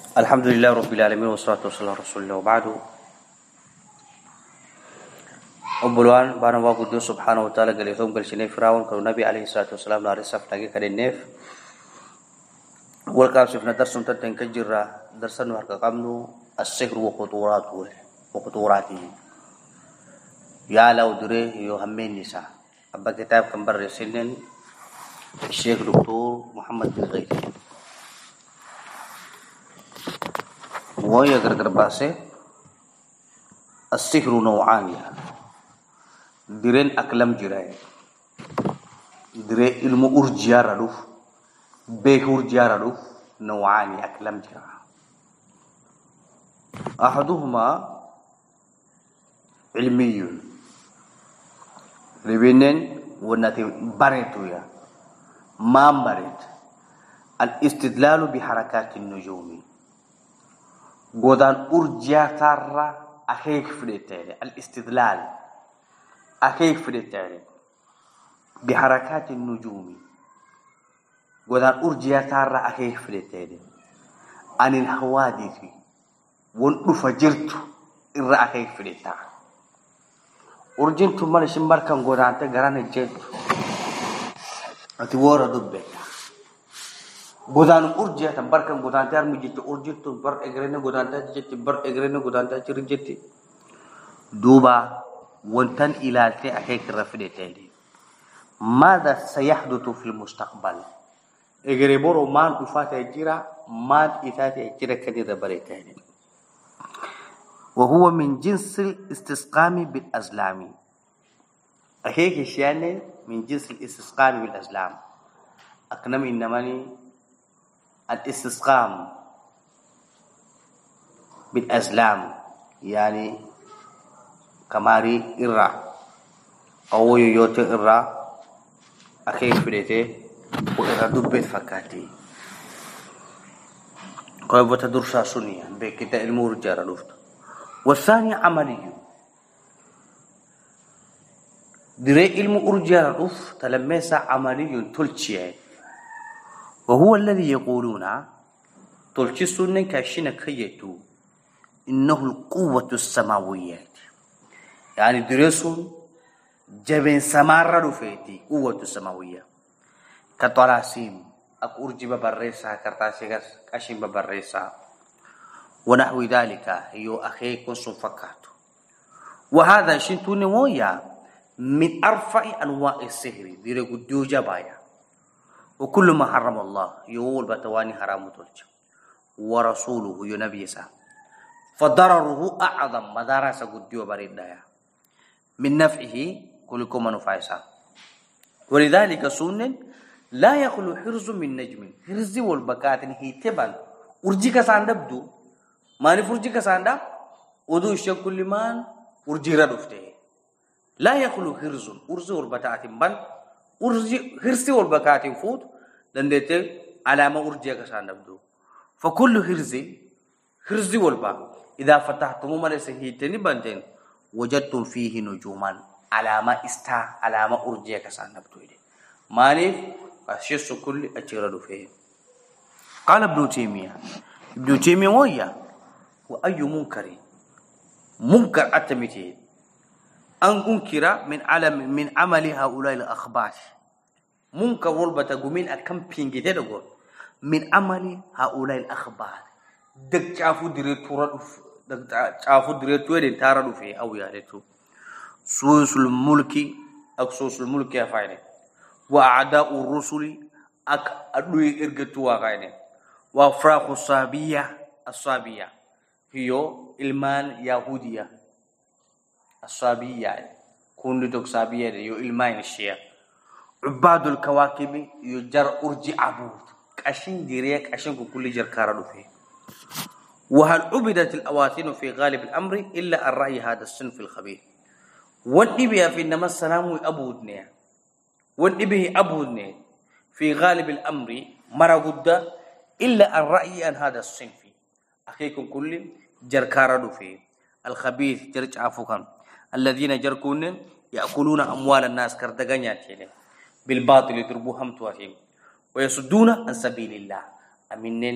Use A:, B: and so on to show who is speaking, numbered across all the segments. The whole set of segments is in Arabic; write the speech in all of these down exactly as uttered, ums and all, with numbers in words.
A: الحمد لله رب العالمين والصلاة والسلام على رسول الله وبعد. أبوان بارم واقود سبحانه وتعالى قال يثوم قال شنيف راون كانوا النبي عليه الصلاة والسلام نار السفر تاجي كان النيف والكام شفنا درس تنتين كجرة درسنا هرك قامنو السحر وخطوراته وخطوراته يا لو دري يهمين نساء أبا كتاب كم بر سنن الشيخ دكتور محمد بن غيث وهي غرغر باسه السحر نوعان يعني درين أكلم جراي دري علم أرجيا ردوف به أرجيا ردوف نوعان أكلم جرا أحدهما علمي ربينين ونتي باريتويا ما باريت الاستدلال بحركات النجوم غودان أرجيا تارا أخيك فريتيري الاستدلال أخيك فريتيري بحركات النجوم غودان أرجيا تارا أخيك فريتيري عن الحوادث ونفجرت إرى أخيك فريتيري أرجنت من شمبر كان غودان تغران الجد أتوارا دبّتا غودان أرجيا تنبر كان غودان تار مجيت أرجنت بر إغرينا غودان تجت بر إغرينا غودان تجرجت دوبا وانتن إلى تي أخيك رفدتي ماذا سيحدث في المستقبل إغريبورو مان أفات أجرا مان إثات أجرا كدير بريتين وهو من جنس الاستسقام بالأزلام أخيك شياني من جنس الاستسقام بالأزلام أكنم إنماني الاستسقام بالأزلام يعني كماري إرّا أو يوت إرّا أخي فريته وإرّا دبّت فكاتي قوي بتدرسا سنية بكتا المور جارة لفت والثاني عملي دري علم أرجار الأف تلميس عملي تلتشي وهو الذي يقولون تلتشي سنة كاشين كيتو إنه القوة السماويات يعني درسون جبين سمارة رفيتي قوة السماوية كطراسيم أك أرجي ببريسا كرتاسي كاشين ببريسا ونحو ذلك هي أخيكم سنفكاتو وهذا شنتوني مويا من أرفع أنواع السحر ديري قديو جبايا وكل ما حرم الله يقول بتواني حرام تلج ورسوله ينبي سا فضرره أعظم مدارس قديو بريد دايا من نفعه كلكم منفعسا ولذلك سنن لا يخلو حرز من نجم حرز والبكات هي تبان أرجيك ساندبدو ما نفرجيك ساندب ودو الشكل لمان أرجي ردفته لا يخلو حرز أرز والبكات بان أرجي حرز والبكات فوت لندت علامة أرجيك ساندبدو فكل حرز حرز والبا إذا فتحتم من سهيتني بانتين وجدتم فيه نجوما علامة استا علامة أرجيك ساندبدو ماني أشيس كل أجرد فيه قال ابن تيمية ابن تيمية ويا وأي منكر منكر أتمته أن أنكر من علم من عمل هؤلاء الأخبار منكر ولبتا قمين أكم بينجي تدقل من عمل هؤلاء الأخبار دك تعفو دريتورا دك تعفو دريتورا تارا فيه أو يارتو سوس الملك أكسوس الملك يا فاينة وأعداء الرسل أك أدوي إرجتوا غاينة وفراق الصابية الصابية هي إلمان يهودية الصابية كون دوك صابية هي إلمان الشيعة عباد الكواكب يجر أرجع عبود كأشين ديريك أشين كل جر كارلو فيه وهل عبدت الأواثن في غالب الأمر إلا الرأي هذا الصنف الخبيث والنبي في إنما السلام أبودني والنبي أبودني في غالب الأمر مرغد إلا الرأي عن هذا الصنف أخيكم كل جر كارلو فيه الخبيث جرج عفوكم الذين جركون يأكلون أموال الناس كردغانياتين بالباطل يتربوهم تواتين ويصدون عن سبيل الله أمنن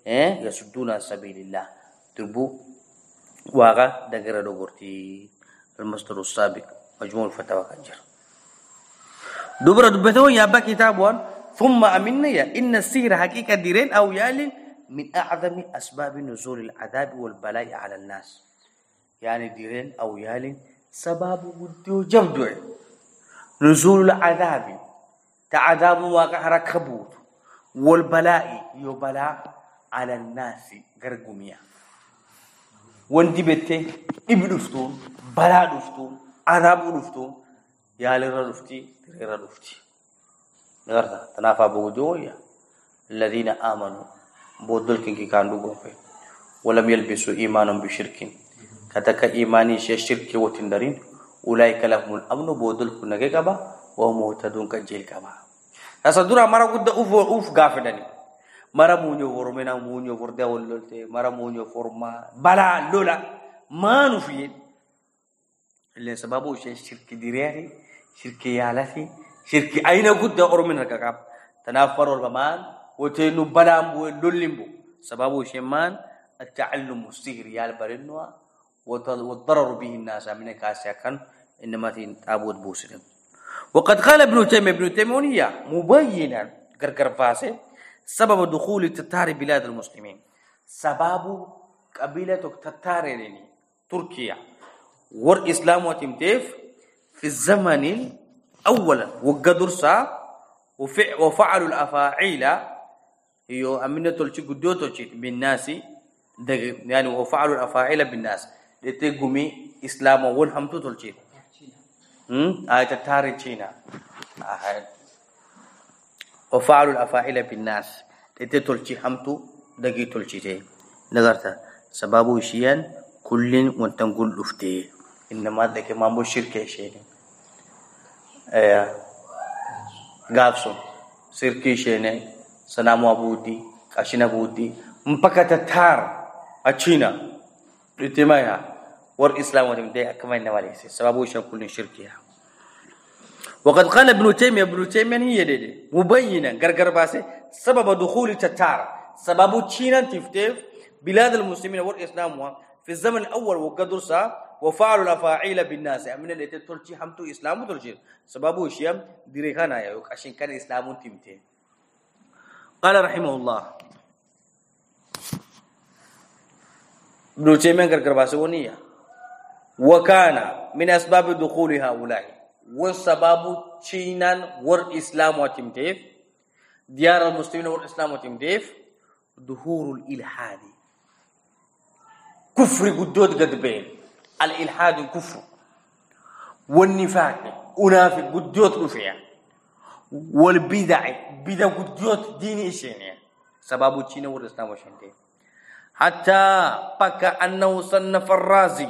A: إيه يسدون عن سبيل الله تربو واقع دقر دوغورتي المصدر السابق مجموع الفتاوى كجر دبر دبتو يا با كتاب وان ثم امنا يا ان السحر حقيقه ديرين او يال من اعظم اسباب نزول العذاب والبلاء على الناس يعني ديرين او يال سبب ودو جبدو نزول العذاب تعذاب واقع ركبوت والبلاء يبلاء على الناس غرغميا وندي بيته ابن دفتون بلا دفتون عذاب دفتون يا لرفتي غير رفتي نغرتا تنافى بوجويا الذين امنوا بودل كي كاندو غوفي ولم يلبسوا ايمانهم بشرك كتك ايماني شرك وتندرين اولئك لهم الامن بودل كنغي كبا وهم مهتدون كجيل كبا اصدر مره قد اوف اوف غافدني mara munyo wormena munyo worde wollolte mara munyo forma bala lola manu fi le sababu shay shirki diriyari shirki yalati shirki aina gudda ormin hakaka tanafar wal baman wotenu balam wo lollimbo sababu shay man التعلم السحر يا البرنوا والضرر به الناس من كاسكن انما تابوت بوسلم وقد قال ابن تيميه ابن تيميه مبينا غرغر فاسه سبب دخول التتار بلاد المسلمين سبب قبيلة التتار يعني تركيا والإسلام وتمتف في الزمن الأول وقدرسا وفعلوا الأفاعيل هي أمينة تلشي قدو تلشي بالناس يعني وفعلوا الأفاعيل بالناس لتقومي إسلام والحمد تلشي آية تتار تشينا وفعلوا الأفاعيل بالناس تتلشي حمتو دقي تلشي نغرتا سبابو شيئا كل وانتنقل لفتي إنما ذاك ما مو شركة شيء ايه غافسون شركة شيء سنامو أبودي كاشينا بودي مبكة تتار أشينا لتمايا والإسلام ودمدي أكمل نواليسي سبابو شيئا كل شركة وقد قال ابن تيمية ابن تيمية هي دي مبينا غرغر باسه سبب دخول التتار سبب تشينا تفتف بلاد المسلمين والإسلام في الزمن الأول وقدرسا وفعلوا الأفاعيل بالناس من اللي تلشي حمتو إسلام تلشي سببه شيء ديريكانا يا عشان كان إسلام تمتين قال رحمه الله ابن تيمية غرغر باسه ونيا وكان من أسباب دخول هؤلاء والسبب تشينا والإسلام وتمتين ديار المسلمين والإسلام وتمتين ظهور الإلحاد كفر قدود قد بين الإلحاد كفر والنفاق أنافق قدود رفع والبدع بدع قدود ديني شيني سبب تشينا والإسلام وشنتين حتى بكى أنه صنف الرازي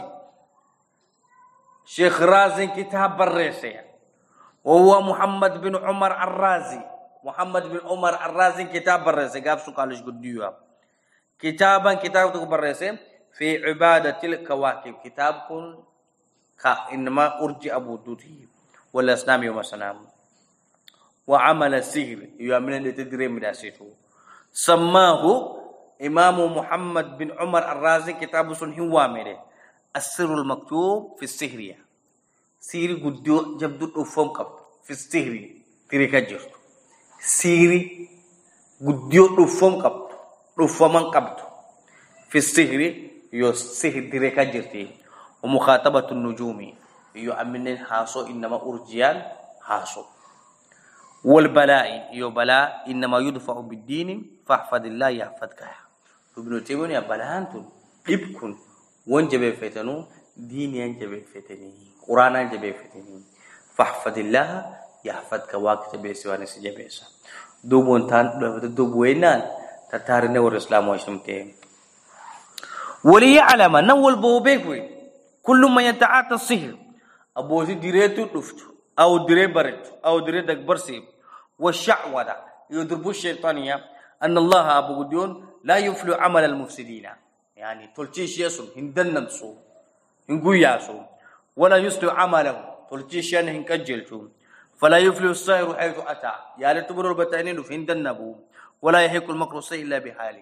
A: شيخ رازي كتاب الرئيسي وهو محمد بن عمر الرازي محمد بن عمر الرازي كتاب الرئيسي قاب سقالش قديوها كتابا كتاب الرئيسي في عبادة الكواكب كتاب كن إنما أرجع أبو دوتي والأسلام يوم السلام وعمل السحر يؤمن لتدري مداسيته سماه إمام محمد بن عمر الرازي كتاب سنهوا مره السر المكتوب في السحر سير قدو جبدو أفهم كب في السحر تريكا جرت سير قدو أفهم كب أفهم كب في السحر يو سحر تريكا جرتي ومخاطبة النجوم يو أمن حاسو إنما أرجيان حاسو والبلاء يو بلاء إنما يدفع بالدين فاحفظ الله يحفظك ابن تيمون يا بلاهانتون إبكن وانجب فتنو دين ينجب فتني قرآن ينجب فتني فاحفظ الله يحفظك واقت بيسوان سجبيسا دوبون تان دوبوينان تتارن والإسلام وشمتين وليعلم نول بوبيكوي كل ما يتعاطى السحر أبو زي ديريتو دفت أو ديري برد أو ديري دكبر سيب والشعوذة يضربوا الشيطانية أن الله أبو قديون لا يفلو عمل المفسدين يعني تلتيش يسون هندن نسو هنقول ياسو ولا يسلو عمله تلتيش ين هنكجلتو فلا يفلو السائر حيث أتى يا لتبرر البتانين في هندن نبو ولا يحيق المكر السيء إلا بحاله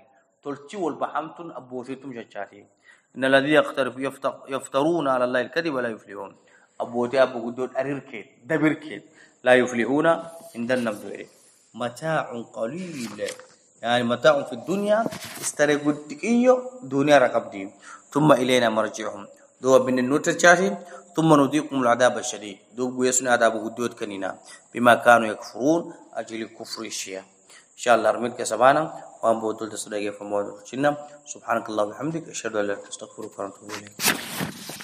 A: تلتي والبحمتن أبوتيتم جتشاتي إن الذي يقترف يفترون على الله الكذب ولا يفلحون أبوتي أبو قدود أريركيت دبركيت لا يفلحون عند النبي متاع قليل يعني متاع في الدنيا استرقوا الدقية دنيا ركب دي ثم إلينا مرجعهم دو بن النوت الجاهل ثم نذيقهم العذاب الشديد دو بيسنا عذاب قدود كنينا بما كانوا يكفرون أجل كفر الشيء إن شاء الله رميت كسبانا وأن بودل تصدق فمود سبحانك الله وبحمدك أشهد أن لا إله إلا أنت أستغفرك وأتوب إليك